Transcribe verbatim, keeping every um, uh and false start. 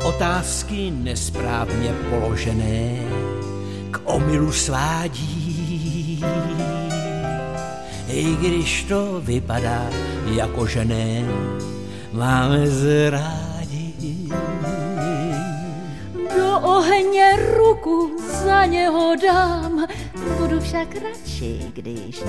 otázky nesprávně položené k omylu svádí. I když to vypadá jako že ne, máme zrádi. Do ohně ruku za něho dám, budu však radši, když